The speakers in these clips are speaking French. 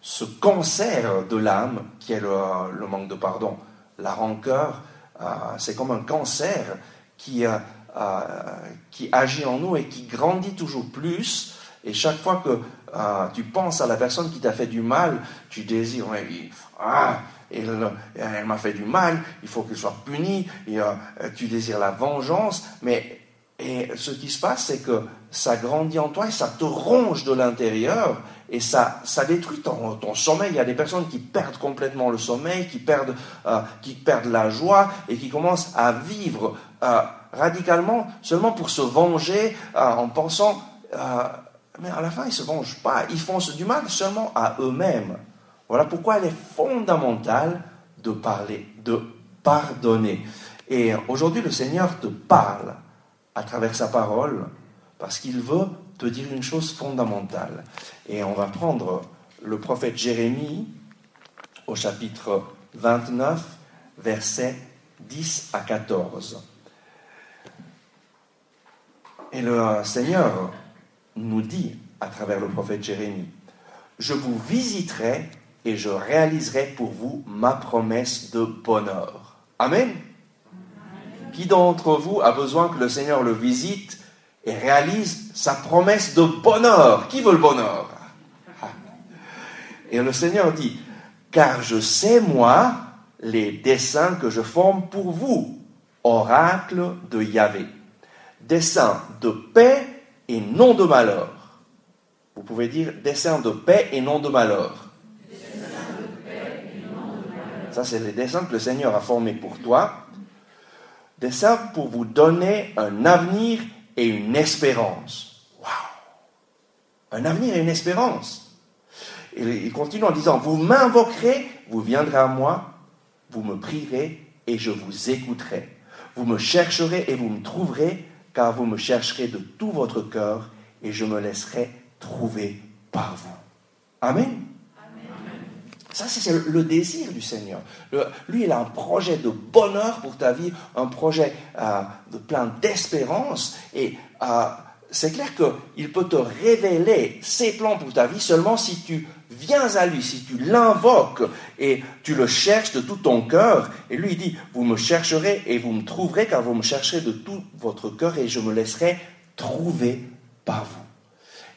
ce cancer de l'âme qui est le manque de pardon. La rancœur, c'est comme un cancer qui agit en nous et qui grandit toujours plus. Et chaque fois que tu penses à la personne qui t'a fait du mal, tu désires, elle m'a fait du mal, il faut qu'elle soit punie, et, tu désires la vengeance, et ce qui se passe, c'est que ça grandit en toi et ça te ronge de l'intérieur, et ça détruit ton sommeil. Il y a des personnes qui perdent complètement le sommeil, qui perdent la joie, et qui commencent à vivre radicalement seulement pour se venger, en pensant... mais à la fin, ils ne se vengent pas, ils font du mal seulement à eux-mêmes. Voilà pourquoi il est fondamental de pardonner. Et aujourd'hui, le Seigneur te parle à travers sa parole, parce qu'il veut te dire une chose fondamentale. Et on va prendre le prophète Jérémie au chapitre 29, versets 10 à 14. Et le Seigneur nous dit à travers le prophète Jérémie: « Je vous visiterai et je réaliserai pour vous ma promesse de bonheur. » Amen. Qui d'entre vous a besoin que le Seigneur le visite et réalise sa promesse de bonheur? Qui veut le bonheur? Et le Seigneur dit: « Car je sais, moi, les desseins que je forme pour vous, oracle de Yahvé, desseins de paix et non de malheur. » Vous pouvez dire desseins de paix et non de malheur. Ça, c'est les desseins que le Seigneur a formés pour toi. Desseins pour vous donner un avenir et une espérance. Waouh! Un avenir et une espérance. Et il continue en disant: « Vous m'invoquerez, vous viendrez à moi, vous me prierez et je vous écouterai. Vous me chercherez et vous me trouverez, car vous me chercherez de tout votre cœur et je me laisserai trouver par vous. » Amen. Ça, c'est le désir du Seigneur. Lui, il a un projet de bonheur pour ta vie, un projet de plein d'espérance. Et c'est clair qu'il peut te révéler ses plans pour ta vie seulement si tu viens à lui, si tu l'invoques et tu le cherches de tout ton cœur. Et lui, il dit: « Vous me chercherez et vous me trouverez, car vous me chercherez de tout votre cœur et je me laisserai trouver par vous. »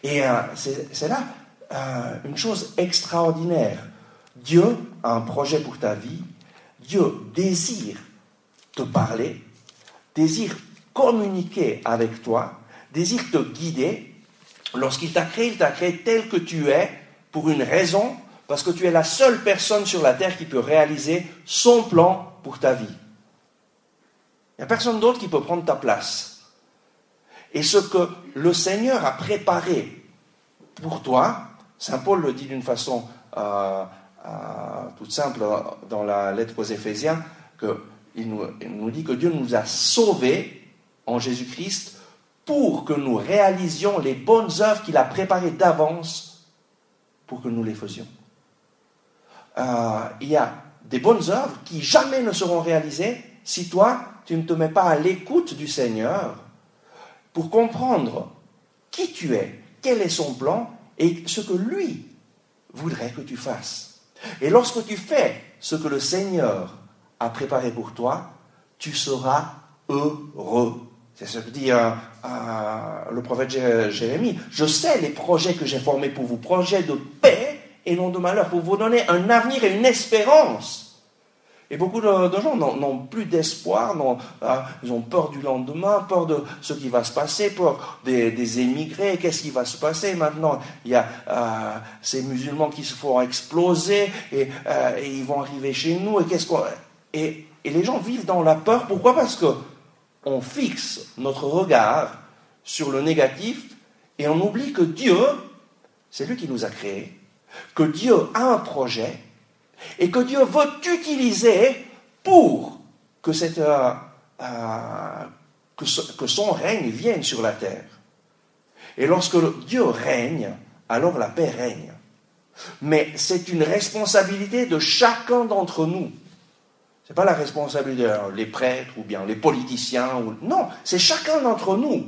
Et c'est là une chose extraordinaire. Dieu a un projet pour ta vie. Dieu désire te parler, désire communiquer avec toi, désire te guider. Lorsqu'il t'a créé tel que tu es pour une raison, parce que tu es la seule personne sur la terre qui peut réaliser son plan pour ta vie. Il n'y a personne d'autre qui peut prendre ta place. Et ce que le Seigneur a préparé pour toi, Saint Paul le dit d'une façon toute simple dans la lettre aux Éphésiens, il nous dit que Dieu nous a sauvés en Jésus-Christ pour que nous réalisions les bonnes œuvres qu'il a préparées d'avance pour que nous les faisions. Il y a des bonnes œuvres qui jamais ne seront réalisées si toi, tu ne te mets pas à l'écoute du Seigneur pour comprendre qui tu es, quel est son plan et ce que lui voudrait que tu fasses. Et lorsque tu fais ce que le Seigneur a préparé pour toi, tu seras heureux. C'est ce que dit le prophète Jérémie. « Je sais les projets que j'ai formés pour vous, projets de paix et non de malheur, pour vous donner un avenir et une espérance. » Et beaucoup de gens n'ont plus d'espoir, ils ont peur du lendemain, peur de ce qui va se passer, peur des émigrés, qu'est-ce qui va se passer maintenant? Il y a ces musulmans qui se font exploser et ils vont arriver chez nous. Et les gens vivent dans la peur. Pourquoi? Parce qu'on fixe notre regard sur le négatif et on oublie que Dieu, c'est lui qui nous a créés, que Dieu a un projet, et que Dieu veut t'utiliser pour que son règne vienne sur la terre. Et lorsque Dieu règne, alors la paix règne. Mais c'est une responsabilité de chacun d'entre nous. Ce n'est pas la responsabilité des prêtres ou bien les politiciens. Non, c'est chacun d'entre nous.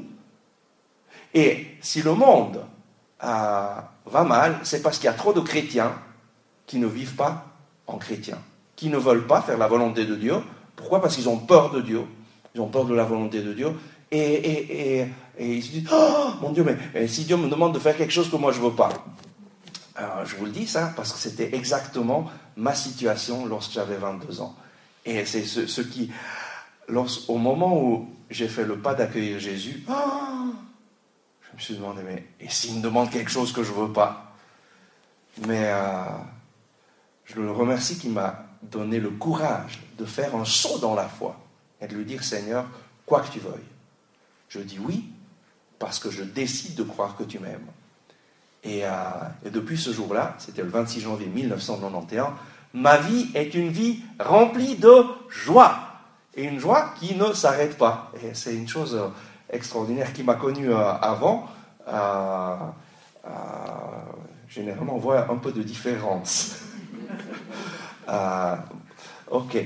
Et si le monde va mal, c'est parce qu'il y a trop de chrétiens qui ne vivent pas en chrétien, qui ne veulent pas faire la volonté de Dieu. Pourquoi? Parce qu'ils ont peur de Dieu, ils ont peur de la volonté de Dieu, et ils se disent, oh mon Dieu, mais si Dieu me demande de faire quelque chose que moi je ne veux pas. Alors, je vous le dis ça, parce que c'était exactement ma situation lorsque j'avais 22 ans. Et c'est ce qui, au moment où j'ai fait le pas d'accueillir Jésus, je me suis demandé, mais et s'il me demande quelque chose que je ne veux pas? Mais je le remercie qu'il m'a donné le courage de faire un saut dans la foi et de lui dire, Seigneur, quoi que tu veuilles, je dis oui, parce que je décide de croire que tu m'aimes. Et depuis ce jour-là, c'était le 26 janvier 1991, ma vie est une vie remplie de joie. Et une joie qui ne s'arrête pas. Et c'est une chose extraordinaire qui m'a connu avant. Généralement, on voit un peu de différence. Ok.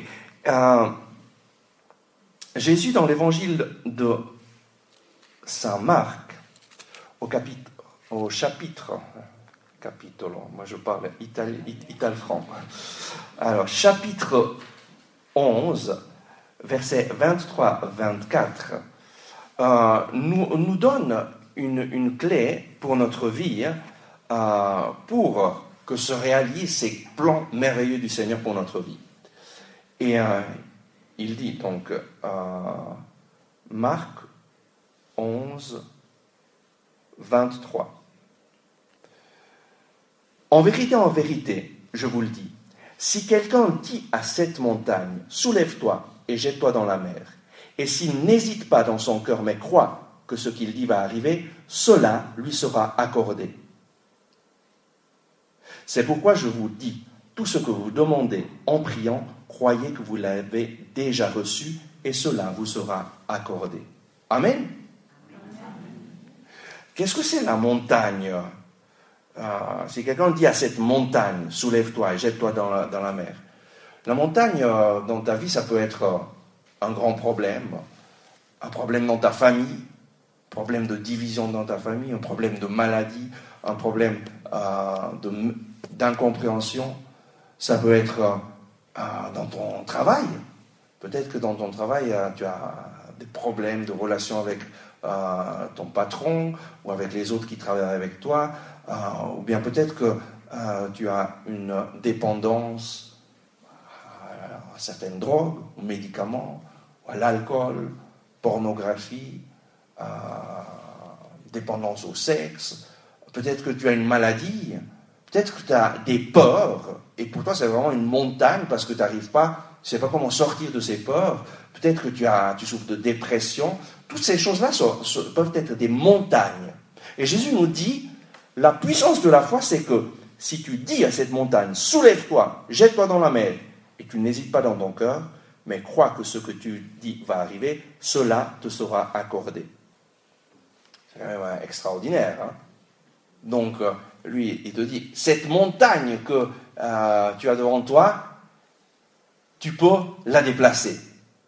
Jésus, dans l'évangile de Saint Marc, au chapitre, moi je parle italfranc. Alors, chapitre 11, versets 23-24, nous donne une clé pour notre vie, pour que se réalisent ces plans merveilleux du Seigneur pour notre vie. Et il dit donc, Marc 11, 23. En vérité, je vous le dis, si quelqu'un dit à cette montagne, soulève-toi et jette-toi dans la mer, et s'il n'hésite pas dans son cœur, mais croit que ce qu'il dit va arriver, cela lui sera accordé. C'est pourquoi je vous dis, tout ce que vous demandez en priant, croyez que vous l'avez déjà reçu, et cela vous sera accordé. Amen. Qu'est-ce que c'est la montagne? Si quelqu'un dit à cette montagne, soulève-toi et jette-toi dans la mer. La montagne, dans ta vie, ça peut être un grand problème. Un problème dans ta famille, un problème de division dans ta famille, un problème de maladie, un problème d'incompréhension. Ça peut être dans ton travail. Peut-être que dans ton travail, tu as des problèmes de relation avec ton patron ou avec les autres qui travaillent avec toi, ou bien peut-être que tu as une dépendance à certaines drogues, aux médicaments, à l'alcool, pornographie, dépendance au sexe. Peut-être que tu as une maladie, peut-être que tu as des peurs, et pour toi c'est vraiment une montagne parce que tu n'arrives pas, tu ne sais pas comment sortir de ces peurs. Peut-être que tu souffres de dépression. Toutes ces choses-là peuvent être des montagnes. Et Jésus nous dit, la puissance de la foi, c'est que si tu dis à cette montagne, soulève-toi, jette-toi dans la mer, et tu n'hésites pas dans ton cœur, mais crois que ce que tu dis va arriver, cela te sera accordé. C'est quand même extraordinaire. Hein? Donc, lui, il te dit, cette montagne que tu as devant toi, tu peux la déplacer.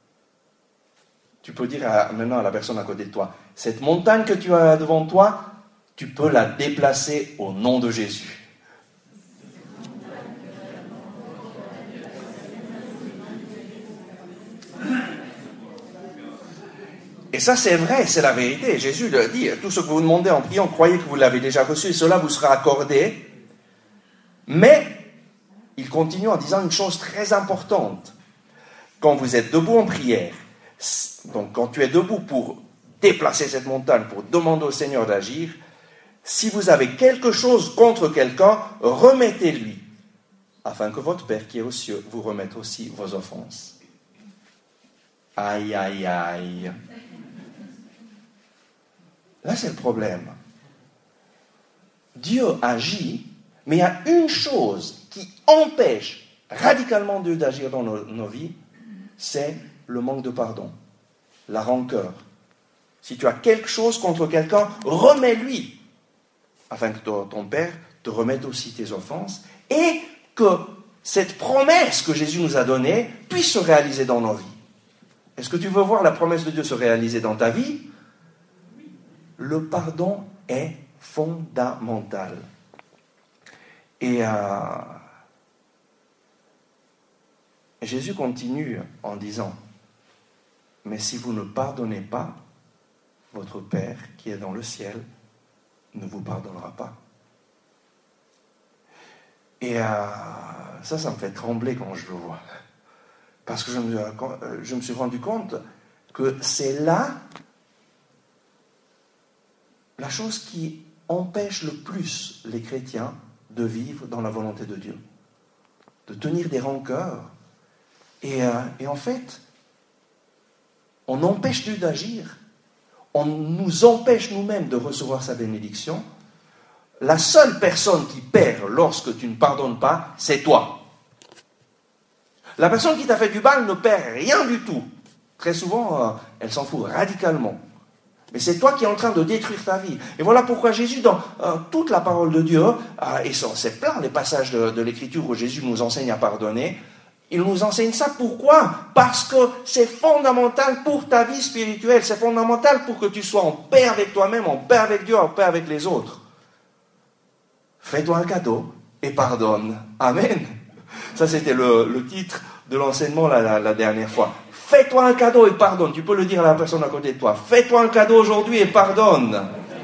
Tu peux dire maintenant à la personne à côté de toi, cette montagne que tu as devant toi, tu peux la déplacer au nom de Jésus. Et ça, c'est vrai, c'est la vérité. Jésus le dit, tout ce que vous demandez en priant, croyez que vous l'avez déjà reçu et cela vous sera accordé. Mais, il continue en disant une chose très importante. Quand vous êtes debout en prière, donc quand tu es debout pour déplacer cette montagne, pour demander au Seigneur d'agir, si vous avez quelque chose contre quelqu'un, remettez-lui, afin que votre Père qui est aux cieux vous remette aussi vos offenses. Aïe, aïe, aïe. Là, c'est le problème. Dieu agit, mais il y a une chose qui empêche radicalement Dieu d'agir dans nos vies, c'est le manque de pardon, la rancœur. Si tu as quelque chose contre quelqu'un, remets-lui, afin que ton Père te remette aussi tes offenses, et que cette promesse que Jésus nous a donnée puisse se réaliser dans nos vies. Est-ce que tu veux voir la promesse de Dieu se réaliser dans ta vie? Le pardon est fondamental. Et Jésus continue en disant, mais si vous ne pardonnez pas, votre Père qui est dans le ciel ne vous pardonnera pas. Et ça me fait trembler quand je le vois. Parce que je me suis rendu compte que c'est là la chose qui empêche le plus les chrétiens de vivre dans la volonté de Dieu, de tenir des rancœurs. Et en fait, on empêche Dieu d'agir, on nous empêche nous-mêmes de recevoir sa bénédiction. La seule personne qui perd lorsque tu ne pardonnes pas, c'est toi. La personne qui t'a fait du mal ne perd rien du tout. Très souvent, elle s'en fout radicalement. Mais c'est toi qui es en train de détruire ta vie. Et voilà pourquoi Jésus, dans toute la parole de Dieu, et c'est plein les passages de l'Écriture où Jésus nous enseigne à pardonner, il nous enseigne ça. Pourquoi ? Parce que c'est fondamental pour ta vie spirituelle. C'est fondamental pour que tu sois en paix avec toi-même, en paix avec Dieu, en paix avec les autres. Fais-toi un cadeau et pardonne. Amen. Ça, c'était le titre de l'enseignement la dernière fois. Fais-toi un cadeau et pardonne. Tu peux le dire à la personne à côté de toi. Fais-toi un cadeau aujourd'hui et pardonne.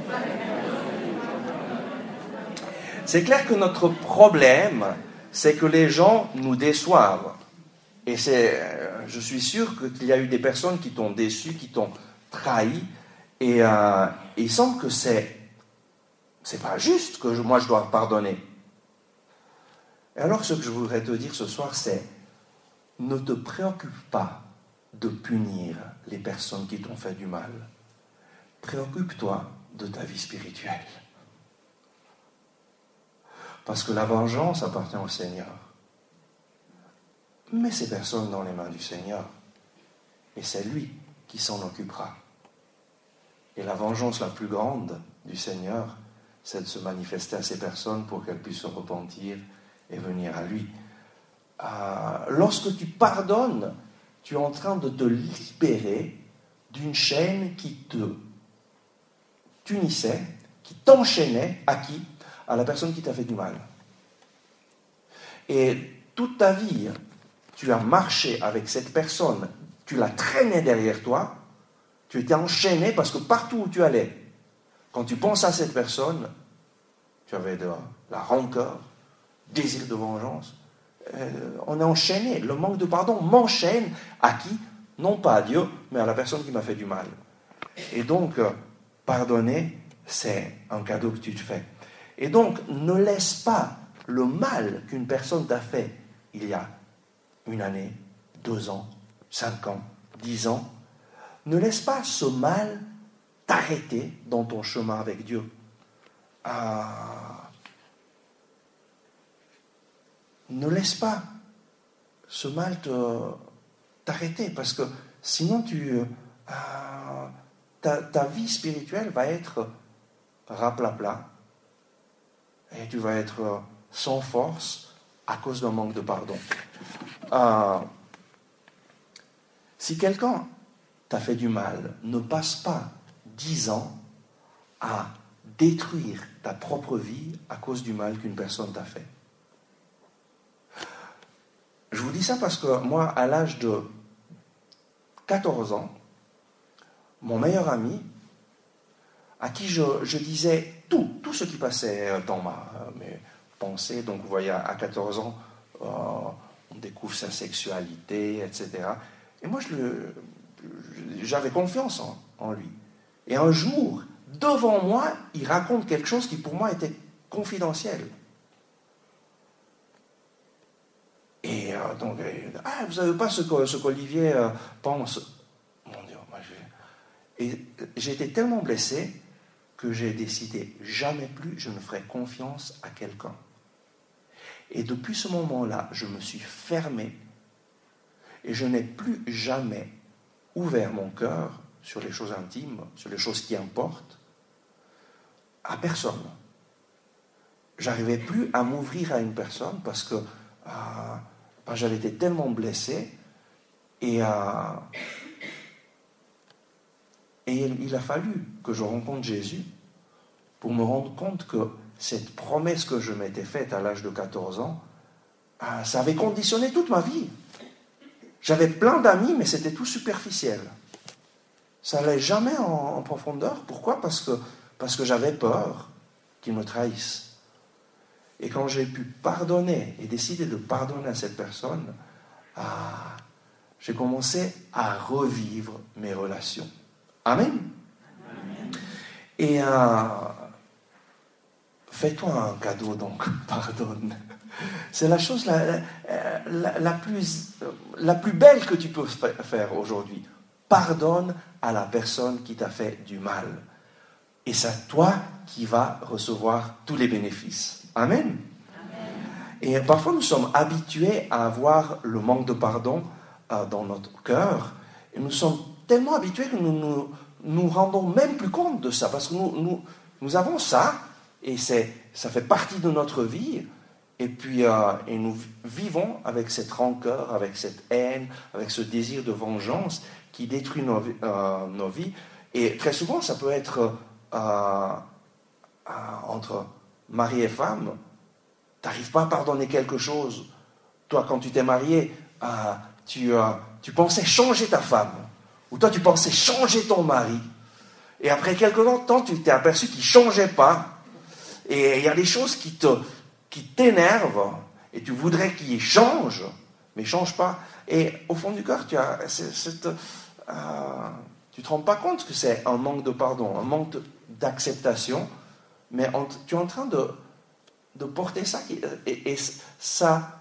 C'est clair que notre problème, c'est que les gens nous déçoivent. Et je suis sûr qu'il y a eu des personnes qui t'ont déçu, qui t'ont trahi. Et il semble que c'est pas juste que moi je dois pardonner. Et alors ce que je voudrais te dire ce soir, c'est ne te préoccupe pas de punir les personnes qui t'ont fait du mal. Préoccupe-toi de ta vie spirituelle. Parce que la vengeance appartient au Seigneur. Mets ces personnes dans les mains du Seigneur. Et c'est lui qui s'en occupera. Et la vengeance la plus grande du Seigneur, c'est de se manifester à ces personnes pour qu'elles puissent se repentir et venir à lui. Lorsque tu pardonnes, tu es en train de te libérer d'une chaîne qui te punissait, qui t'enchaînait, à qui ? À la personne qui t'a fait du mal. Et toute ta vie, tu as marché avec cette personne, tu l'as traînée derrière toi, tu étais enchaîné parce que partout où tu allais, quand tu penses à cette personne, tu avais de la rancœur, désir de vengeance. On est enchaîné. Le manque de pardon m'enchaîne à qui ? Non pas à Dieu, mais à la personne qui m'a fait du mal. Et donc, pardonner, c'est un cadeau que tu te fais. Et donc, ne laisse pas le mal qu'une personne t'a fait il y a 1 année, 2 ans, 5 ans, 10 ans, ne laisse pas ce mal t'arrêter dans ton chemin avec Dieu. Ne laisse pas ce mal t'arrêter, parce que sinon ta vie spirituelle va être raplapla et tu vas être sans force à cause d'un manque de pardon. Si quelqu'un t'a fait du mal, ne passe pas 10 ans à détruire ta propre vie à cause du mal qu'une personne t'a fait. Je vous dis ça parce que moi, à l'âge de 14 ans, mon meilleur ami, à qui je disais tout ce qui passait dans mes pensées, donc vous voyez, à 14 ans, on découvre sa sexualité, etc. Et moi, j'avais confiance en lui. Et un jour, devant moi, il raconte quelque chose qui pour moi était confidentiel. Et donc, vous savez pas ce qu'Olivier pense. Mon Dieu, et j'ai été tellement blessé que j'ai décidé, jamais plus je ne ferai confiance à quelqu'un. Et depuis ce moment-là, je me suis fermé et je n'ai plus jamais ouvert mon cœur sur les choses intimes, sur les choses qui importent, à personne. J'arrivais plus à m'ouvrir à une personne parce que j'avais été tellement blessé et il a fallu que je rencontre Jésus pour me rendre compte que cette promesse que je m'étais faite à l'âge de 14 ans, ça avait conditionné toute ma vie. J'avais plein d'amis, mais c'était tout superficiel. Ça n'allait jamais en profondeur. Pourquoi ? Parce que j'avais peur qu'ils me trahissent. Et quand j'ai pu pardonner et décider de pardonner à cette personne, j'ai commencé à revivre mes relations. Amen. Amen. Et fais-toi un cadeau, donc, pardonne. C'est la chose la plus belle que tu peux faire aujourd'hui. Pardonne à la personne qui t'a fait du mal. Et c'est toi qui vas recevoir tous les bénéfices. Amen. Amen. Et parfois, nous sommes habitués à avoir le manque de pardon dans notre cœur. Et nous sommes tellement habitués que nous nous rendons même plus compte de ça. Parce que nous avons ça, et ça fait partie de notre vie. Et puis, et nous vivons avec cette rancœur, avec cette haine, avec ce désir de vengeance qui détruit nos vies. Et très souvent, ça peut être entre mari et femme. Tu n'arrives pas à pardonner quelque chose. Toi, quand tu t'es marié, tu pensais changer ta femme. Ou toi, tu pensais changer ton mari. Et après quelques temps, tu t'es aperçu qu'il ne changeait pas. Et il y a des choses qui t'énervent, et tu voudrais qu'il change, mais il ne change pas. Et au fond du cœur, tu ne te rends pas compte que c'est un manque de pardon, un manque d'acceptation, mais tu es en train de porter ça, et ça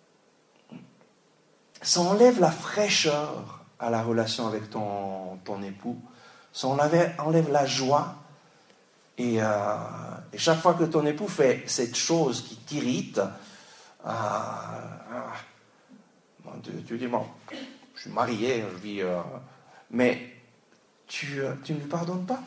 enlève la fraîcheur à la relation avec ton époux, ça enlève la joie. Et chaque fois que ton époux fait cette chose qui t'irrite, tu dis, bon, je suis marié, je vis... mais tu ne lui pardonnes pas.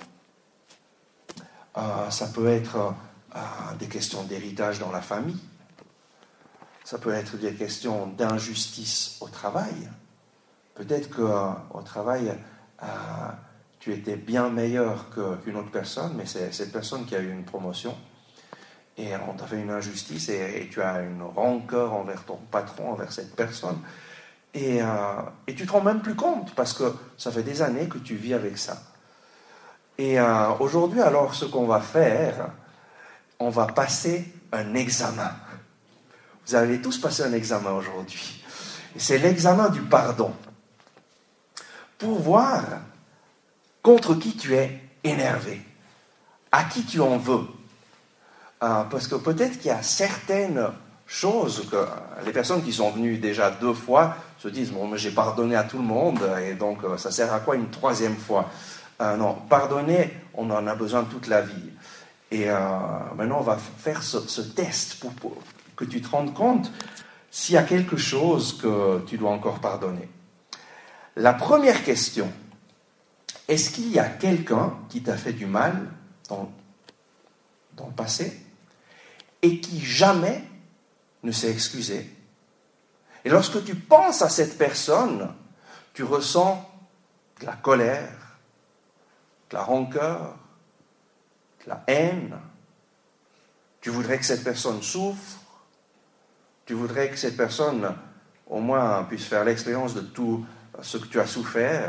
Ça peut être des questions d'héritage dans la famille. Ça peut être des questions d'injustice au travail. Peut-être qu'au travail... tu étais bien meilleur qu'une autre personne, mais c'est cette personne qui a eu une promotion, et on t'a fait une injustice, et tu as une rancœur envers ton patron, envers cette personne, et tu ne te rends même plus compte, parce que ça fait des années que tu vis avec ça. Et aujourd'hui, alors, ce qu'on va faire, on va passer un examen. Vous allez tous passer un examen aujourd'hui. Et c'est l'examen du pardon. Pour voir contre qui tu es énervé, à qui tu en veux. Parce que peut-être qu'il y a certaines choses que les personnes qui sont venues déjà 2 fois se disent, bon, mais j'ai pardonné à tout le monde, et donc ça sert à quoi une 3e fois ? Non, pardonner, on en a besoin toute la vie. Et maintenant, on va faire ce test pour que tu te rendes compte s'il y a quelque chose que tu dois encore pardonner. La première question: est-ce qu'il y a quelqu'un qui t'a fait du mal dans le passé et qui jamais ne s'est excusé? Et lorsque tu penses à cette personne, tu ressens de la colère, de la rancœur, de la haine. Tu voudrais que cette personne souffre. Tu voudrais que cette personne, au moins, puisse faire l'expérience de tout ce que tu as souffert.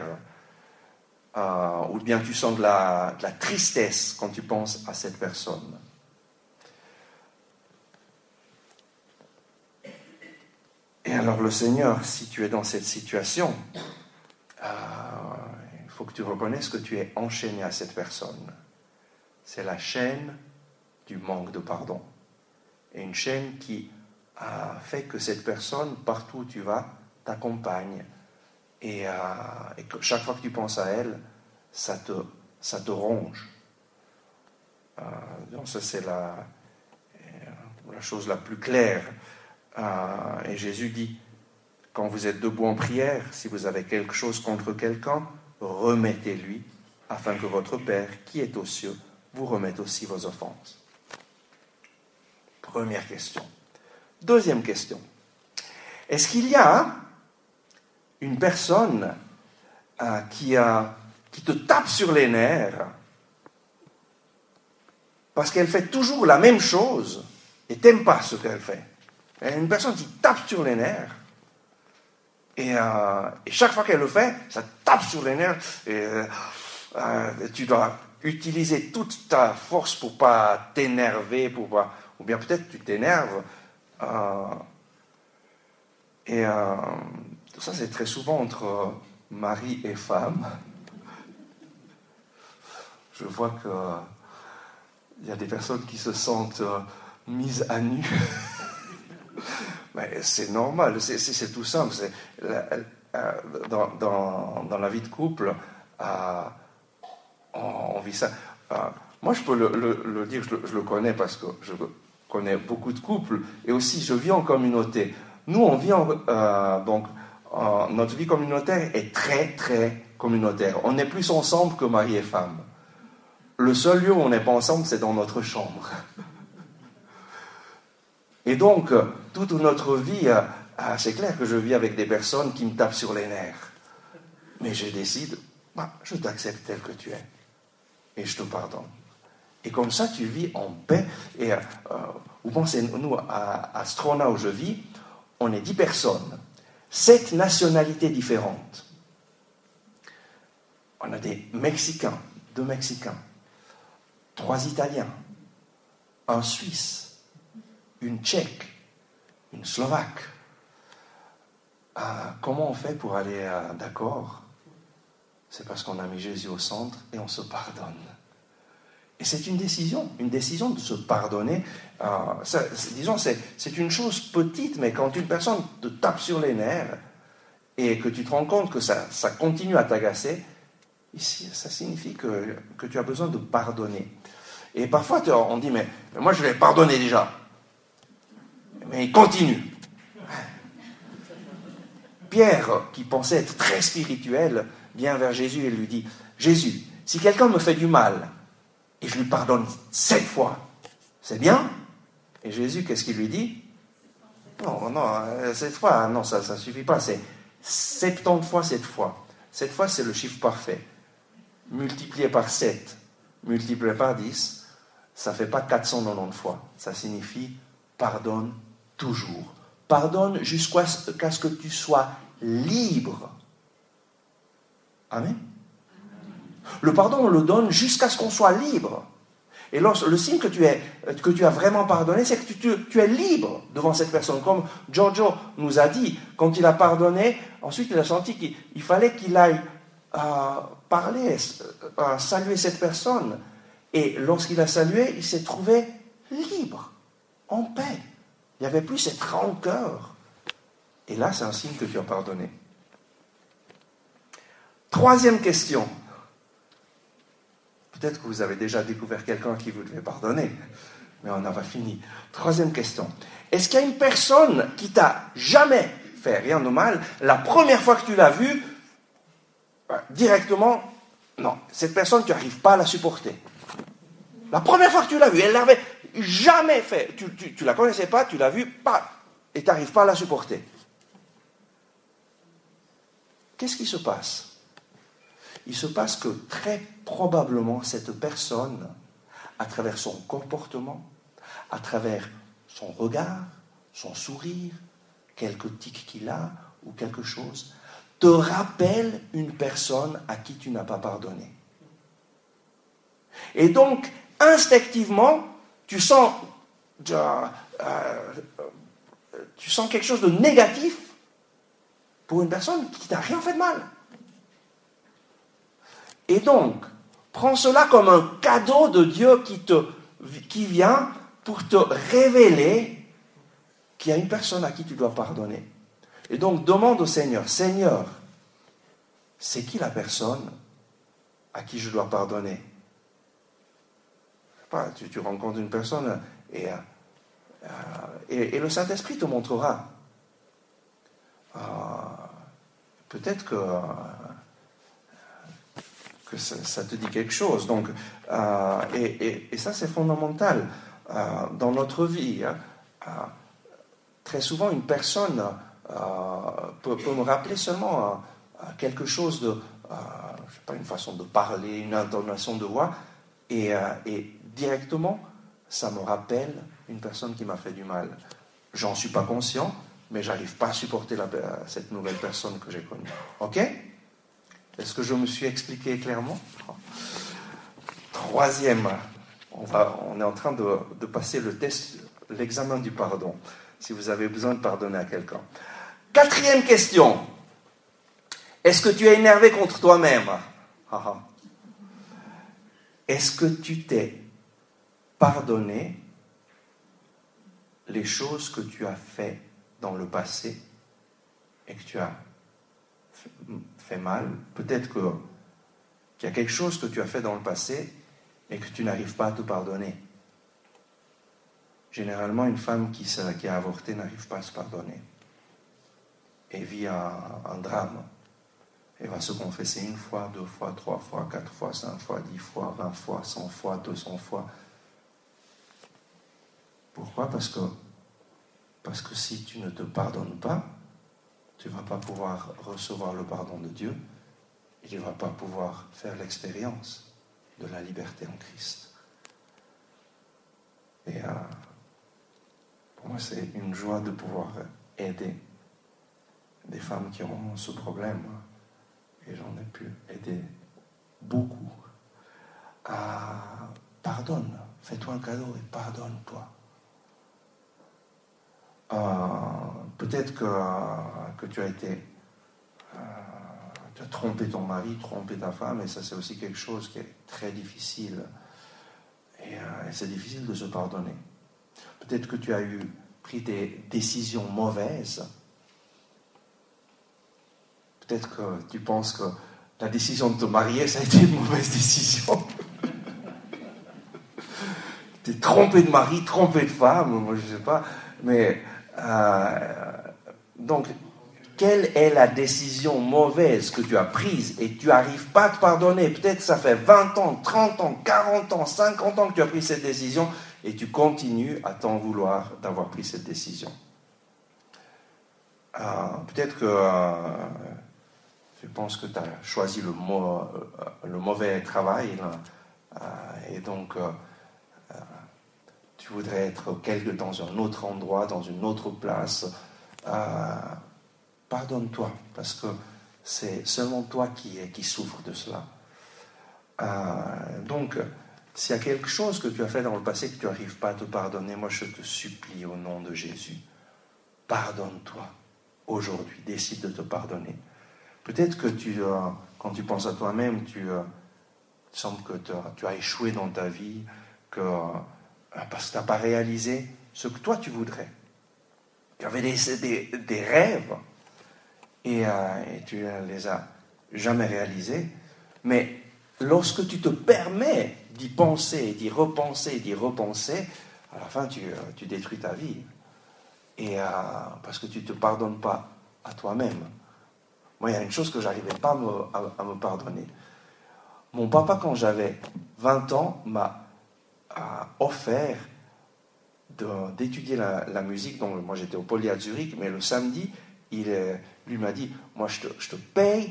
Ou bien tu sens de la tristesse quand tu penses à cette personne. Et alors le Seigneur, si tu es dans cette situation, il faut que tu reconnaisses que tu es enchaîné à cette personne. C'est la chaîne du manque de pardon. Et une chaîne qui fait que cette personne, partout où tu vas, t'accompagne. Et que chaque fois que tu penses à elle, ça te ronge. Donc ça, c'est la chose la plus claire. Et Jésus dit, quand vous êtes debout en prière, si vous avez quelque chose contre quelqu'un, remettez-lui, afin que votre Père, qui est aux cieux, vous remette aussi vos offenses. Première question. Deuxième question. Est-ce qu'il y a une personne qui te tape sur les nerfs parce qu'elle fait toujours la même chose et t'aimes pas ce qu'elle fait? Il y a une personne qui tape sur les nerfs. Et chaque fois qu'elle le fait, ça tape sur les nerfs. Et tu dois utiliser toute ta force pour pas t'énerver, ou bien peut-être tu t'énerves. Tout ça, c'est très souvent entre mari et femme. Je vois qu'il y a des personnes qui se sentent mises à nu. Mais c'est normal, c'est tout simple. Dans la vie de couple, on vit ça. Moi, je peux le dire, je le connais parce que je connais beaucoup de couples, et aussi je vis en communauté. Nous, on vit notre vie communautaire est très, très communautaire. On est plus ensemble que mari et femme. Le seul lieu où on n'est pas ensemble, c'est dans notre chambre. Et donc, toute notre vie, c'est clair que je vis avec des personnes qui me tapent sur les nerfs. Mais je décide, je t'accepte tel que tu es. Et je te pardonne. Et comme ça, tu vis en paix. Et vous pensez, nous, à Strona où je vis, on est 10 personnes, 7 nationalités différentes. On a des Mexicains, 2 Mexicains, 3 Italiens, un Suisse, une Tchèque, une Slovaque. Comment on fait pour aller d'accord? C'est parce qu'on a mis Jésus au centre et on se pardonne. Et c'est une décision de se pardonner. Disons, c'est une chose petite, mais quand une personne te tape sur les nerfs et que tu te rends compte que ça continue à t'agacer, ici, ça signifie que tu as besoin de pardonner. Et parfois, on dit, mais moi, je l'ai pardonné déjà. Mais il continue. Pierre, qui pensait être très spirituel, vient vers Jésus et lui dit, Jésus, si quelqu'un me fait du mal, et je lui pardonne 7 fois, c'est bien? Et Jésus, qu'est-ce qu'il lui dit? Non, 7 fois, non, ça ne suffit pas, c'est 70 fois 7 fois. 7 fois, c'est le chiffre parfait. Multiplié par 7, multiplié par 10, ça ne fait pas 490 fois. Ça signifie pardonne toujours. Pardonne jusqu'à ce que tu sois libre. Amen. Le pardon, on le donne jusqu'à ce qu'on soit libre. Et le signe que tu as vraiment pardonné, c'est que tu es libre devant cette personne. Comme Giorgio nous a dit, quand il a pardonné, ensuite il a senti qu'il fallait qu'il aille parler, saluer cette personne. Et lorsqu'il a salué, il s'est trouvé libre, en paix. Il n'y avait plus cette rancœur. Et là, c'est un signe que tu as pardonné. 3e question. Peut-être que vous avez déjà découvert quelqu'un à qui vous devez pardonner, mais on n'a pas fini. 3e question. Est-ce qu'il y a une personne qui t'a jamais fait rien de mal, la première fois que tu l'as vue, directement, non, cette personne, tu n'arrives pas à la supporter. La première fois que tu l'as vue, elle l'avait jamais fait. Tu ne la connaissais pas, tu l'as vue, et tu n'arrives pas à la supporter. Qu'est-ce qui se passe? Il se passe que très probablement cette personne, à travers son comportement, à travers son regard, son sourire, quelques tics qu'il a ou quelque chose, te rappelle une personne à qui tu n'as pas pardonné. Et donc, instinctivement, tu sens quelque chose de négatif pour une personne qui t'a rien fait de mal. Et donc, prends cela comme un cadeau de Dieu qui vient pour te révéler qu'il y a une personne à qui tu dois pardonner. Et donc, demande au Seigneur, Seigneur, c'est qui la personne à qui je dois pardonner? Tu rencontres une personne et le Saint-Esprit te montrera. Peut-être que ça te dit quelque chose. Donc, et ça, c'est fondamental dans notre vie. Très souvent, une personne peut me rappeler seulement quelque chose de, je sais pas, une façon de parler, une intonation de voix, et directement, ça me rappelle une personne qui m'a fait du mal. J'en suis pas conscient, mais je n'arrive pas à supporter cette nouvelle personne que j'ai connue. Ok? Est-ce que je me suis expliqué clairement? Troisième, on est en train de passer le test, l'examen du pardon, si vous avez besoin de pardonner à quelqu'un. Quatrième question. Est-ce que tu es énervé contre toi-même? Est-ce que tu t'es pardonné les choses que tu as fait dans le passé et que tu as fait mal? Peut-être qu'il y a quelque chose que tu as fait dans le passé et que tu n'arrives pas à te pardonner. Généralement, une femme qui a avorté n'arrive pas à se pardonner et vit un drame. Elle va se confesser 1 fois, 2 fois, 3 fois, 4 fois, 5 fois, 10 fois, 20 fois, 100 fois, 200 fois. Pourquoi? Parce que si tu ne te pardonnes pas, tu ne vas pas pouvoir recevoir le pardon de Dieu et tu ne vas pas pouvoir faire l'expérience de la liberté en Christ. Et pour moi, c'est une joie de pouvoir aider des femmes qui ont ce problème. Et j'en ai pu aider beaucoup. Pardonne, fais-toi un cadeau et pardonne-toi. Peut-être que tu as trompé ton mari, trompé ta femme, et ça c'est aussi quelque chose qui est très difficile. Et c'est difficile de se pardonner. Peut-être que tu as pris des décisions mauvaises. Peut-être que tu penses que la décision de te marier, ça a été une mauvaise décision. Tu t'es trompé de mari, trompé de femme, moi je ne sais pas. Mais donc, quelle est la décision mauvaise que tu as prise et tu n'arrives pas à te pardonner? Peut-être que ça fait 20 ans, 30 ans, 40 ans, 50 ans que tu as pris cette décision et tu continues à t'en vouloir d'avoir pris cette décision. Peut-être que tu penses que tu as choisi le mauvais travail et donc tu voudrais être dans un autre endroit, dans une autre place. Pardonne-toi, parce que c'est seulement toi qui souffre de cela. Donc, s'il y a quelque chose que tu as fait dans le passé que tu n'arrives pas à te pardonner, moi je te supplie au nom de Jésus, pardonne-toi aujourd'hui, décide de te pardonner. Peut-être que quand tu penses à toi-même, tu semble que tu as échoué dans ta vie, parce que tu n'as pas réalisé ce que toi tu voudrais. Tu avais des rêves et tu ne les as jamais réalisés. Mais lorsque tu te permets d'y penser, d'y repenser, à la fin tu détruis ta vie. Et parce que tu ne te pardonnes pas à toi-même. Moi, il y a une chose que je n'arrivais pas à me pardonner. Mon papa, quand j'avais 20 ans, m'a offert d'étudier la musique. Donc, moi, j'étais au Poly à Zurich, mais le samedi, lui m'a dit, moi, je te paye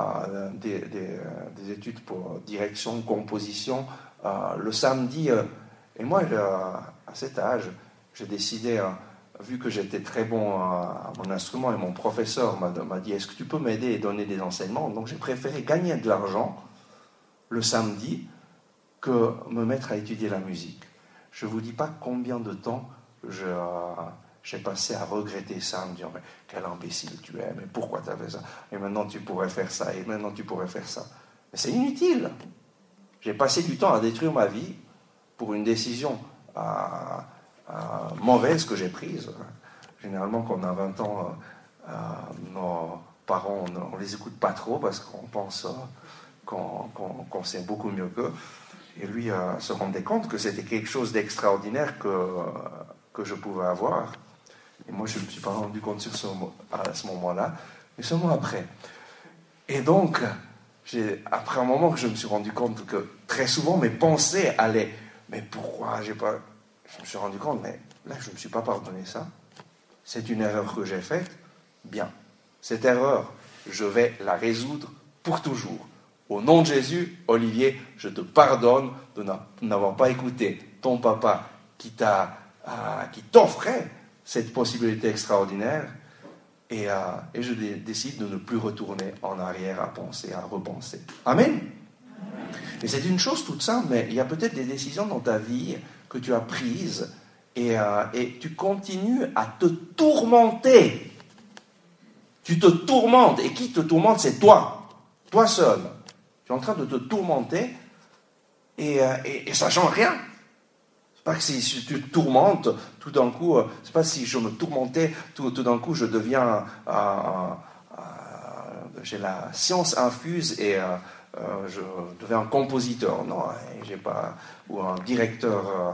des études pour direction, composition, le samedi. Et moi, à cet âge, j'ai décidé, vu que j'étais très bon à mon instrument, et mon professeur m'a dit, est-ce que tu peux m'aider et donner des enseignements? Donc, j'ai préféré gagner de l'argent le samedi que me mettre à étudier la musique. Je ne vous dis pas combien de temps j'ai passé à regretter ça, à me dire, mais quel imbécile tu es, mais pourquoi tu as fait ça? Et maintenant tu pourrais faire ça, et maintenant tu pourrais faire ça. Mais c'est inutile. J'ai passé du temps à détruire ma vie pour une décision mauvaise que j'ai prise. Généralement, quand on a 20 ans, nos parents, on ne les écoute pas trop parce qu'on pense qu'on sait beaucoup mieux qu'eux. Et lui se rendait compte que c'était quelque chose d'extraordinaire que je pouvais avoir. Et moi, je ne me suis pas rendu compte à ce moment-là, mais seulement après. Et donc, après un moment que je me suis rendu compte que très souvent mes pensées allaient, mais pourquoi je me suis rendu compte, mais là, je ne me suis pas pardonné ça. C'est une erreur que j'ai faite. Bien. Cette erreur, je vais la résoudre pour toujours. Au nom de Jésus, Olivier, je te pardonne de n'avoir pas écouté ton papa qui t'offrait cette possibilité extraordinaire. Et je décide de ne plus retourner en arrière à penser, à repenser. Amen. Et c'est une chose toute simple, mais il y a peut-être des décisions dans ta vie que tu as prises et tu continues à te tourmenter. Tu te tourmentes. Et qui te tourmente, c'est toi. Toi seul. Tu es en train de te tourmenter et ça ne change rien. C'est pas que si tu te tourmentes, tout d'un coup, c'est pas si je me tourmentais, tout d'un coup je deviens, j'ai la science infuse et je deviens un compositeur. Non, j'ai pas, ou un directeur.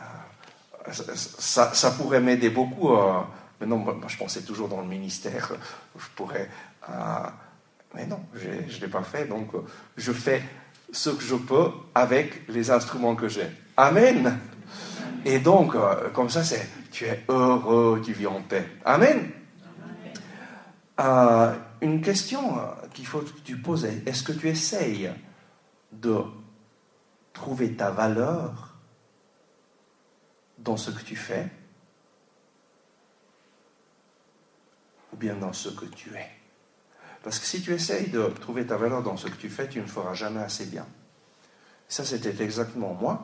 Ça pourrait m'aider beaucoup. Mais non, moi, je pensais toujours dans le ministère. Je pourrais. Mais non, je ne l'ai pas fait. Donc, je fais ce que je peux avec les instruments que j'ai. Amen. Et donc, comme ça, tu es heureux, tu vis en paix. Amen. Une question qu'il faut que tu poses, est-ce que tu essayes de trouver ta valeur dans ce que tu fais ou bien dans ce que tu es? Parce que si tu essayes de trouver ta valeur dans ce que tu fais, tu ne feras jamais assez bien. Ça, c'était exactement moi.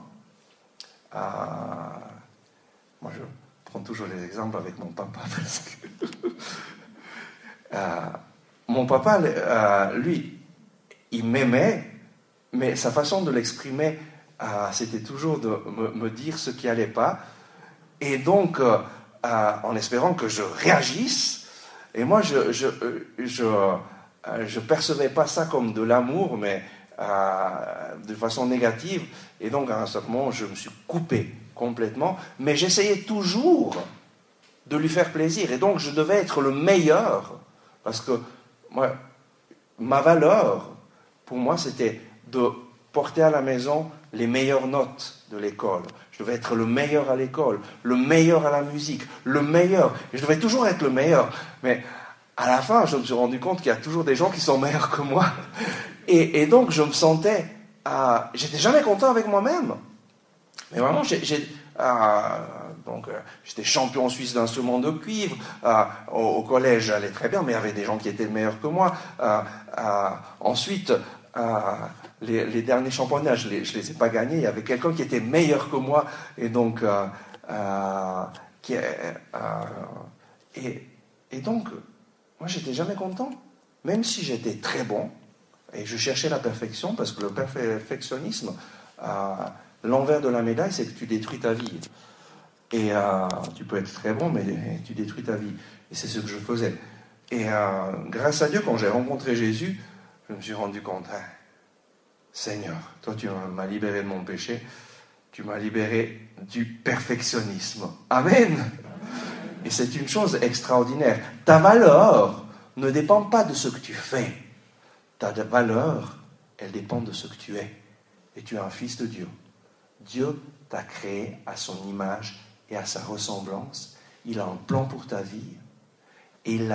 Moi, je prends toujours les exemples avec mon papa. Parce que, mon papa, lui, il m'aimait, mais sa façon de l'exprimer, c'était toujours de me dire ce qui n'allait pas. Et donc, en espérant que je réagisse, et moi, je percevais pas ça comme de l'amour, mais de façon négative. Et donc, à un certain moment, je me suis coupé complètement. Mais j'essayais toujours de lui faire plaisir. Et donc, je devais être le meilleur. Parce que moi, ma valeur, pour moi, c'était de porter à la maison les meilleures notes de l'école. Je devais être le meilleur à l'école, le meilleur à la musique, le meilleur. Et je devais toujours être le meilleur. Mais à la fin, je me suis rendu compte qu'il y a toujours des gens qui sont meilleurs que moi. Et donc, je me sentais... j'étais jamais content avec moi-même. Mais vraiment, j'étais champion suisse d'instruments de cuivre. Au collège, j'allais très bien, mais il y avait des gens qui étaient meilleurs que moi. Ensuite, les derniers championnats, je les ai pas gagnés. Il y avait quelqu'un qui était meilleur que moi. Et donc, et donc, moi, j'étais jamais content. Même si j'étais très bon, et je cherchais la perfection, parce que le perfectionnisme, l'envers de la médaille, c'est que tu détruis ta vie. Et tu peux être très bon, mais tu détruis ta vie. Et c'est ce que je faisais. Et grâce à Dieu, quand j'ai rencontré Jésus, je me suis rendu compte, Seigneur, toi tu m'as libéré de mon péché, tu m'as libéré du perfectionnisme. Amen. Et c'est une chose extraordinaire. Ta valeur ne dépend pas de ce que tu fais. Ta valeur, elle dépend de ce que tu es. Et tu es un fils de Dieu. Dieu t'a créé à son image et à sa ressemblance. Il a un plan pour ta vie. Et il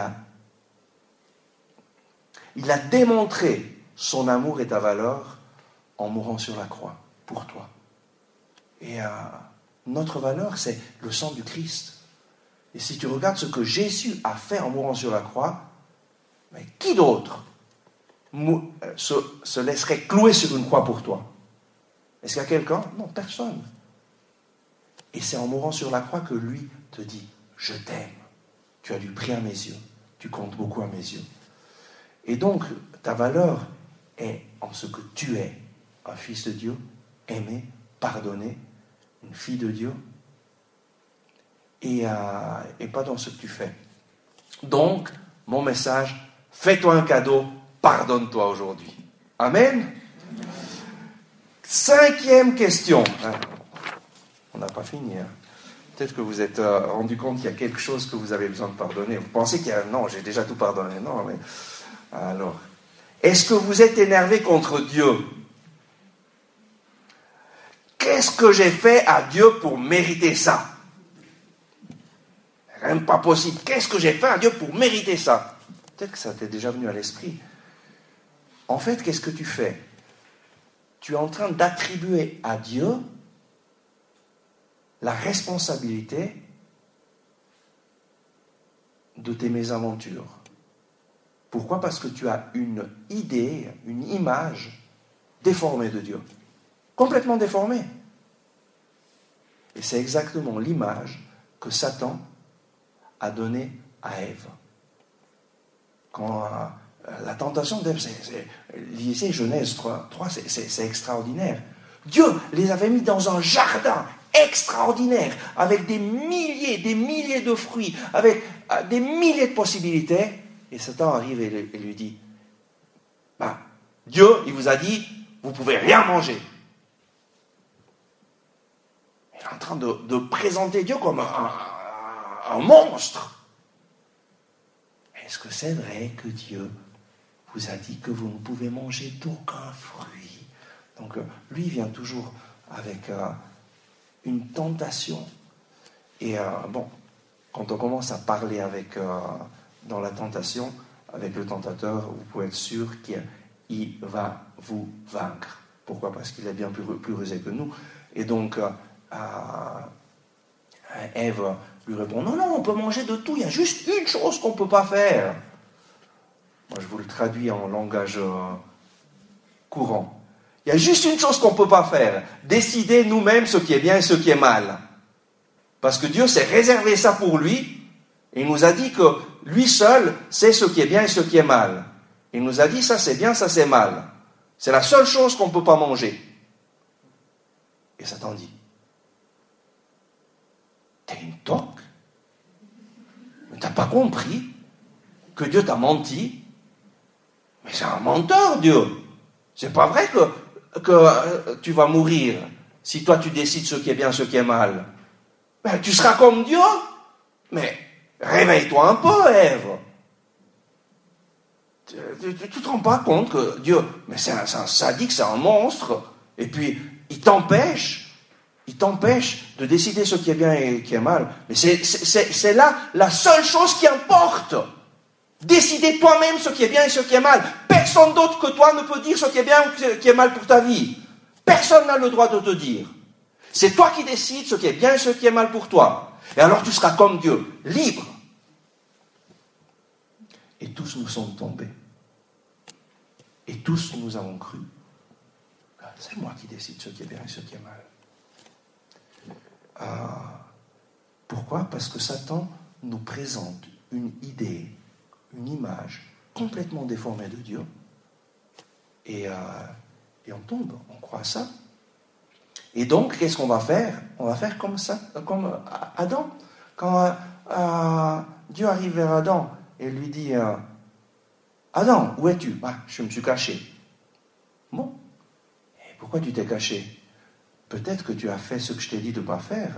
a démontré son amour et ta valeur en mourant sur la croix pour toi. Et notre valeur, c'est le sang du Christ. Et si tu regardes ce que Jésus a fait en mourant sur la croix, mais qui d'autre se laisserait clouer sur une croix pour toi? Est-ce qu'il y a quelqu'un? Non, personne. Et c'est en mourant sur la croix que lui te dit, je t'aime. Tu as du prix à mes yeux. Tu comptes beaucoup à mes yeux. Et donc, ta valeur est en ce que tu es. Un fils de Dieu, aimé, pardonné, une fille de Dieu, et pas dans ce que tu fais. Donc, mon message, fais-toi un cadeau, pardonne-toi aujourd'hui. Amen. 5e question. On n'a pas fini. Peut-être que vous êtes rendu compte qu'il y a quelque chose que vous avez besoin de pardonner. Vous pensez qu'il y a... Non, j'ai déjà tout pardonné. Non, mais... Alors, est-ce que vous êtes énervé contre Dieu? Qu'est-ce que j'ai fait à Dieu pour mériter ça? Rien de pas possible. Qu'est-ce que j'ai fait à Dieu pour mériter ça? Peut-être que ça t'est déjà venu à l'esprit. En fait, qu'est-ce que tu fais? Tu es en train d'attribuer à Dieu la responsabilité de tes mésaventures. Pourquoi? Parce que tu as une idée, une image déformée de Dieu. Complètement déformée. Et c'est exactement l'image que Satan a donnée à Ève. Quand la tentation d'Ève, lisez Genèse 3, c'est extraordinaire. Dieu les avait mis dans un jardin extraordinaire, avec des milliers de fruits, avec des milliers de possibilités. Et Satan arrive et lui dit, Dieu, il vous a dit, vous ne pouvez rien manger. Il est en train de présenter Dieu comme un monstre. Est-ce que c'est vrai que Dieu vous a dit que vous ne pouvez manger d'aucun fruit? Donc lui vient toujours avec une tentation. Et quand on commence à parler dans la tentation avec le tentateur, vous pouvez être sûr qu'il va vous vaincre. Pourquoi? Parce qu'il est bien plus rusé que nous. Et donc Ève lui répond, non, on peut manger de tout, il y a juste une chose qu'on ne peut pas faire. Moi, je vous le traduis en langage courant. Il y a juste une chose qu'on ne peut pas faire, décider nous-mêmes ce qui est bien et ce qui est mal. Parce que Dieu s'est réservé ça pour lui, et il nous a dit que lui seul sait ce qui est bien et ce qui est mal. Il nous a dit, ça c'est bien, ça c'est mal. C'est la seule chose qu'on ne peut pas manger. Et Satan dit, t'es une toque? Mais t'as pas compris que Dieu t'a menti? Mais c'est un menteur, Dieu. C'est pas vrai que tu vas mourir si toi tu décides ce qui est bien, ce qui est mal. Ben, tu seras comme Dieu. Mais réveille-toi un peu, Ève. Tu te rends pas compte que Dieu, mais c'est un sadique, c'est un monstre. Et puis, il t'empêche de décider ce qui est bien et qui est mal. Mais c'est là la seule chose qui importe. Décider toi-même ce qui est bien et ce qui est mal. Personne d'autre que toi ne peut dire ce qui est bien ou ce qui est mal pour ta vie. Personne n'a le droit de te dire. C'est toi qui décides ce qui est bien et ce qui est mal pour toi. Et alors tu seras comme Dieu, libre. Et tous nous sommes tombés. Et tous nous avons cru. C'est moi qui décide ce qui est bien et ce qui est mal. Pourquoi? Parce que Satan nous présente une idée, une image complètement déformée de Dieu. Et on tombe, on croit à ça. Et donc, qu'est-ce qu'on va faire? On va faire comme ça, comme Adam. Quand Dieu arrive vers Adam et lui dit, Adam, où es-tu? Je me suis caché. Bon. Et pourquoi tu t'es caché? Peut-être que tu as fait ce que je t'ai dit de ne pas faire.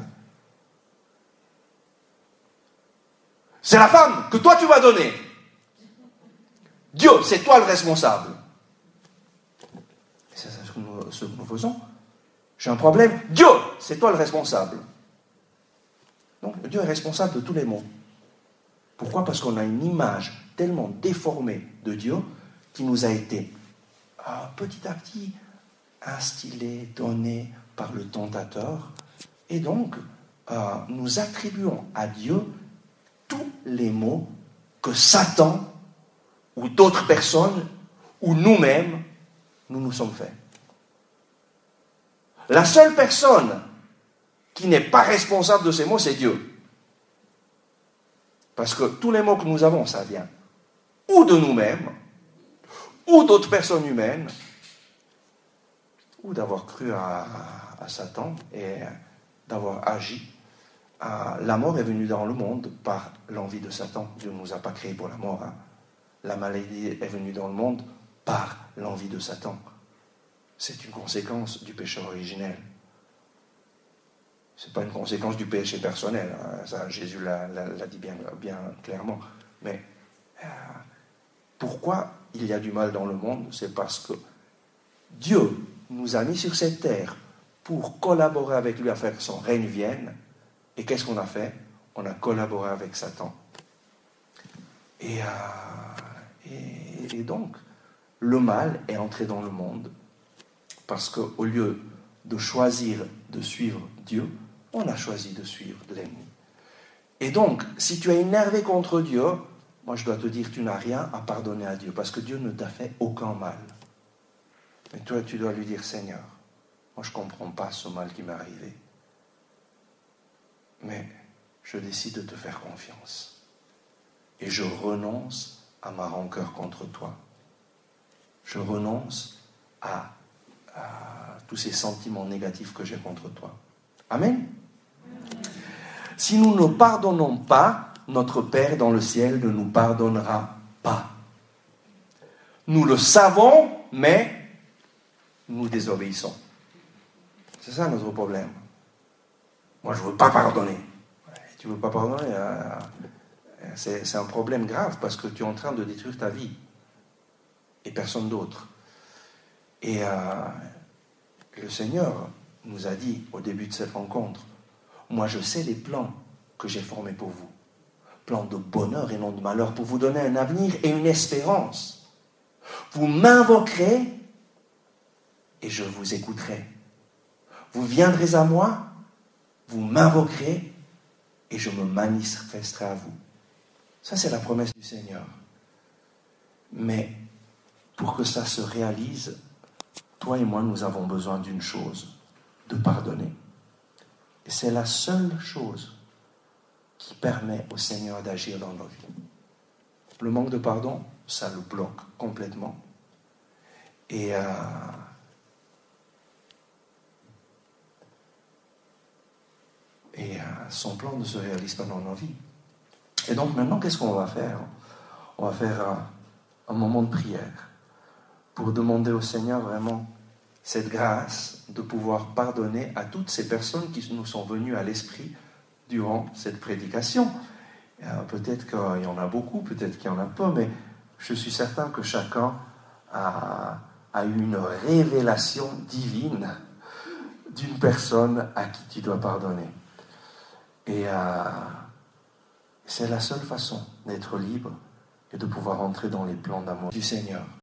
C'est la femme que toi tu m'as donnée. Dieu, c'est toi le responsable. C'est ce que nous faisons. J'ai un problème. Dieu, c'est toi le responsable. Donc Dieu est responsable de tous les maux. Pourquoi? Parce qu'on a une image tellement déformée de Dieu qui nous a été petit à petit instillée, donnée par le tentateur. Et donc, nous attribuons à Dieu tous les maux que Satan ou d'autres personnes ou nous-mêmes, nous sommes faits. La seule personne qui n'est pas responsable de ces maux, c'est Dieu. Parce que tous les maux que nous avons, ça vient ou de nous-mêmes, ou d'autres personnes humaines, ou d'avoir cru à Satan et d'avoir agi. La mort est venue dans le monde par l'envie de Satan. Dieu ne nous a pas créés pour la mort. La maladie est venue dans le monde par l'envie de Satan. C'est une conséquence du péché originel. Ce n'est pas une conséquence du péché personnel. Ça, Jésus l'a dit bien clairement. Mais pourquoi il y a du mal dans le monde? C'est parce que Dieu nous a mis sur cette terre pour collaborer avec lui à faire que son règne vienne. Et qu'est-ce qu'on a fait? On a collaboré avec Satan. Et donc, le mal est entré dans le monde parce qu'au lieu de choisir de suivre Dieu, on a choisi de suivre l'ennemi. Et donc, si tu es énervé contre Dieu, moi je dois te dire, tu n'as rien à pardonner à Dieu, parce que Dieu ne t'a fait aucun mal. Mais toi, tu dois lui dire, Seigneur, moi je ne comprends pas ce mal qui m'est arrivé. Mais je décide de te faire confiance. Et je renonce à ma rancœur contre toi. Je renonce à tous ces sentiments négatifs que j'ai contre toi. Amen. Si nous ne pardonnons pas, notre Père dans le ciel ne nous pardonnera pas. Nous le savons, mais nous désobéissons. C'est ça notre problème. Moi, je ne veux pas pardonner. Tu ne veux pas pardonner, c'est un problème grave parce que tu es en train de détruire ta vie et personne d'autre. Et le Seigneur nous a dit au début de cette rencontre, moi je sais les plans que j'ai formés pour vous, plans de bonheur et non de malheur, pour vous donner un avenir et une espérance. Vous m'invoquerez et je vous écouterai. Vous viendrez à moi, vous m'invoquerez et je me manifesterai à vous. Ça, c'est la promesse du Seigneur. Mais pour que ça se réalise, toi et moi, nous avons besoin d'une chose, de pardonner. Et c'est la seule chose qui permet au Seigneur d'agir dans nos vies. Le manque de pardon, ça le bloque complètement. Et son plan ne se réalise pas dans nos vies. Et donc maintenant, qu'est-ce qu'on va faire? On va faire un moment de prière pour demander au Seigneur vraiment cette grâce de pouvoir pardonner à toutes ces personnes qui nous sont venues à l'esprit durant cette prédication. Peut-être qu'il y en a beaucoup, peut-être qu'il y en a peu, mais je suis certain que chacun a eu une révélation divine d'une personne à qui tu dois pardonner. Et c'est la seule façon d'être libre et de pouvoir entrer dans les plans d'amour du Seigneur.